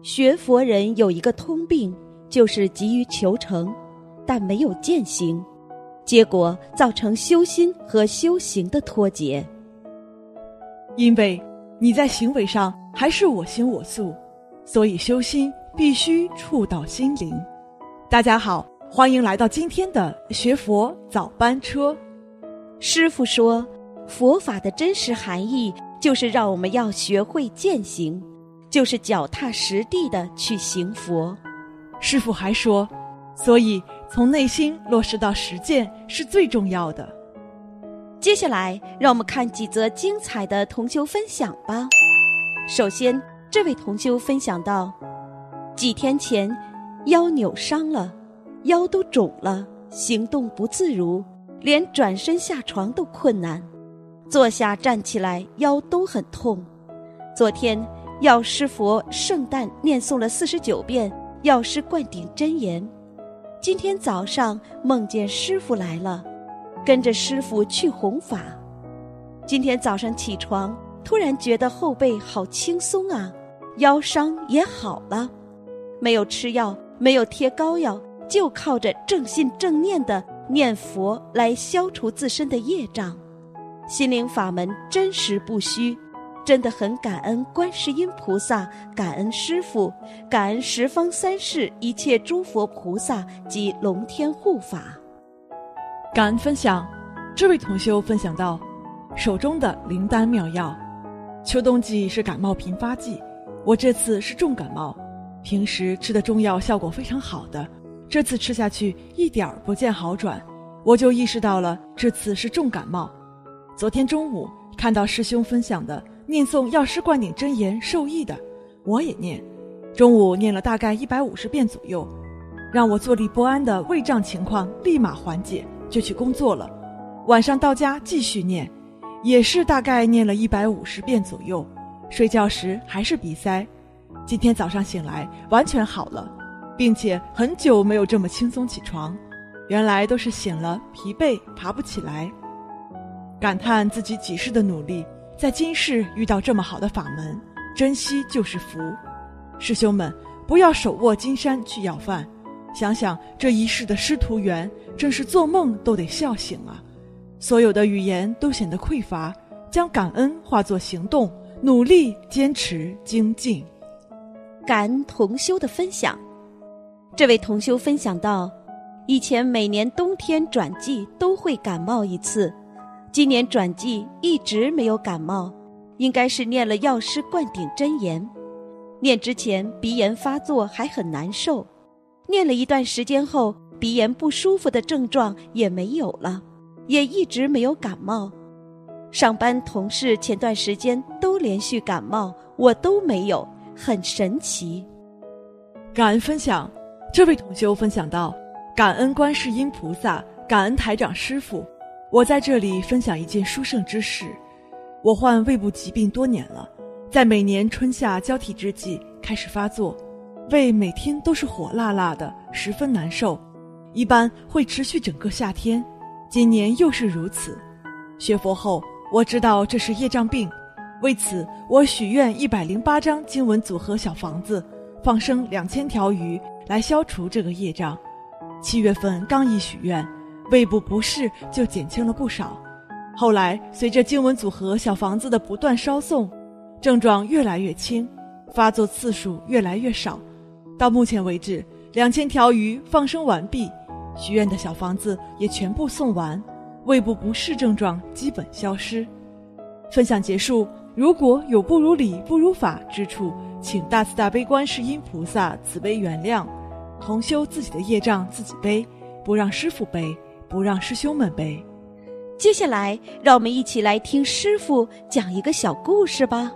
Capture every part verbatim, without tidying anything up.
学佛人有一个通病，就是急于求成，但没有践行，结果造成修心和修行的脱节。 因为你在行为上还是我行我素，所以修心必须触到心灵。大家好，欢迎来到今天的学佛早班车。 师父说，佛法的真实含义就是让我们要学会践行，就是脚踏实地的去行佛。 师父还说，所以从内心落实到实践是最重要的。 接下来让我们看几则精彩的同修分享吧。首先，这位同修分享到，几天前腰扭伤了，腰都肿了，行动不自如，连转身下床都困难，坐下站起来腰都很痛。昨天药师佛圣诞念诵了四十九遍药师灌顶真言，今天早上梦见师父来了，跟着师父去弘法。今天早上起床，突然觉得后背好轻松啊，腰伤也好了，没有吃药，没有贴膏药，就靠着正信正念的念佛来消除自身的业障。心灵法门真实不虚，真的很感恩观世音菩萨，感恩师父，感恩十方三世一切诸佛菩萨及龙天护法。 感恩分享，这位同修分享到，手中的灵丹妙药。秋冬季是感冒频发季，我这次是重感冒，平时吃的中药效果非常好的，这次吃下去一点儿不见好转，我就意识到了这次是重感冒。昨天中午看到师兄分享的念诵药师灌顶真言受益的，我也念，中午念了大概一百五十遍左右，让我坐立不安的胃胀情况立马缓解，就去工作了。晚上到家继续念，也是大概念了一百五十遍左右，睡觉时还是鼻塞。今天早上醒来完全好了，并且很久没有这么轻松起床，原来都是醒了疲惫爬不起来。感叹自己几世的努力，在今世遇到这么好的法门，珍惜就是福。师兄们，不要手握金山去要饭，想想这一世的师徒缘，真是做梦都得笑醒啊！所有的语言都显得匮乏，将感恩化作行动，努力坚持精进。 感恩同修的分享。这位同修分享到，以前每年冬天转季都会感冒一次，今年转季一直没有感冒，应该是念了药师灌顶真言。念之前鼻炎发作还很难受，念了一段时间后，鼻炎不舒服的症状也没有了，也一直没有感冒。上班同事前段时间都连续感冒，我都没有，很神奇。 感恩分享，这位同修分享到，感恩观世音菩萨，感恩台长师父。我在这里分享一件殊胜之事。我患胃部疾病多年了，在每年春夏交替之际开始发作，胃每天都是火辣辣的，十分难受，一般会持续整个夏天，今年又是如此。学佛后我知道这是业障病，为此我许愿一百零八张经文组合小房子，放生两千条鱼来消除这个业障。七月份刚一许愿，胃部不适就减轻了不少，后来随着经文组合小房子的不断烧送，症状越来越轻，发作次数越来越少，到目前为止两千条鱼放生完毕，许愿的小房子也全部送完，胃部不适症状基本消失。分享结束，如果有不如理不如法之处，请大慈大悲观世音菩萨慈悲原谅，同修自己的业障自己背，不让师父背，不让师兄们背。 接下来让我们一起来听师父讲一个小故事吧。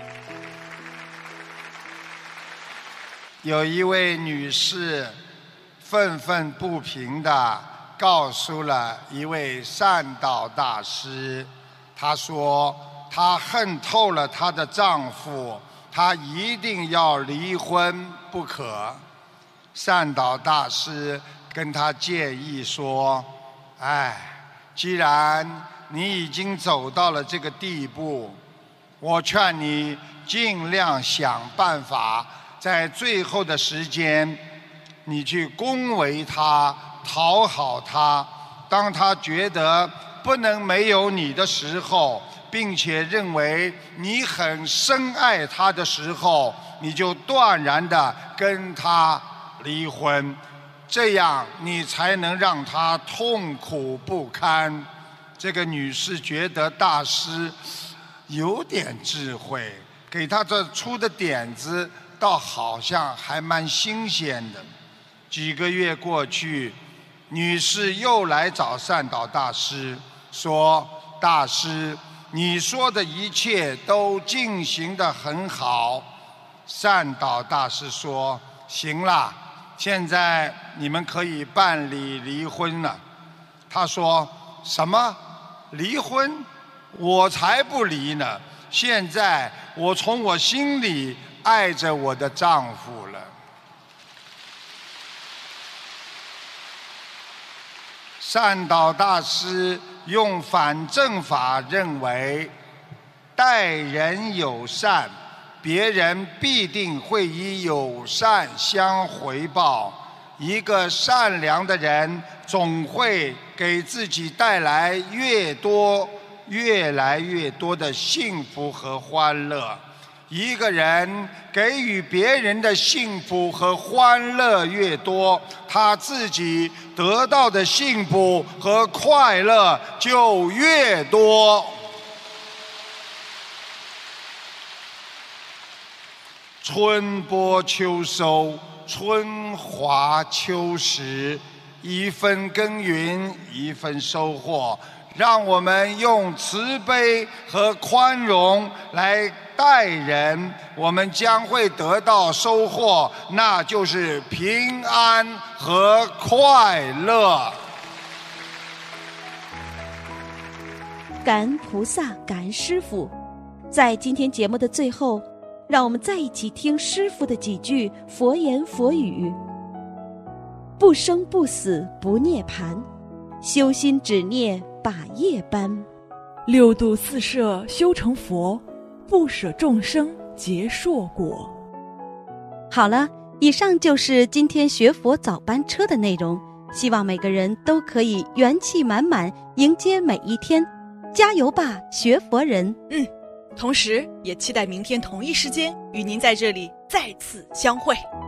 有一位女士愤愤不平地告诉了一位善导大师，她说她恨透了她的丈夫，她一定要离婚不可。善导大师跟她建议说，哎，既然你已经走到了这个地步，我劝你尽量想办法在最后的时间，你去恭维他，讨好他。当他觉得不能没有你的时候，并且认为你很深爱他的时候，你就断然的跟他离婚，这样你才能让他痛苦不堪。这个女士觉得大师有点智慧，给他这出的点子倒好像还蛮新鲜的。几个月过去，女士又来找善导大师说，大师，你说的一切都进行得很好。善导大师说，行了，现在你们可以办理离婚了。他说，什么？离婚？我才不离呢！现在我从我心里爱着我的丈夫了。善导大师用反证法认为，待人友善，别人必定会以友善相回报。一个善良的人总会给自己带来越多、越来越多的幸福和欢乐。一个人给予别人的幸福和欢乐越多，他自己得到的幸福和快乐就越多。春播秋收，春华秋实，一分耕耘一分收获。让我们用慈悲和宽容来待人，我们将会得到收获，那就是平安和快乐。 感恩菩萨，感恩师父。在今天节目的最后，让我们再一起听师父的几句佛言佛语：不生不死不涅槃，修心止念把业般， 六度四摄修成佛，不舍众生结硕果。 好了，以上就是今天学佛早班车的内容，希望每个人都可以元气满满迎接每一天，加油吧，学佛人！ 嗯，同时也期待明天同一时间与您在这里再次相会。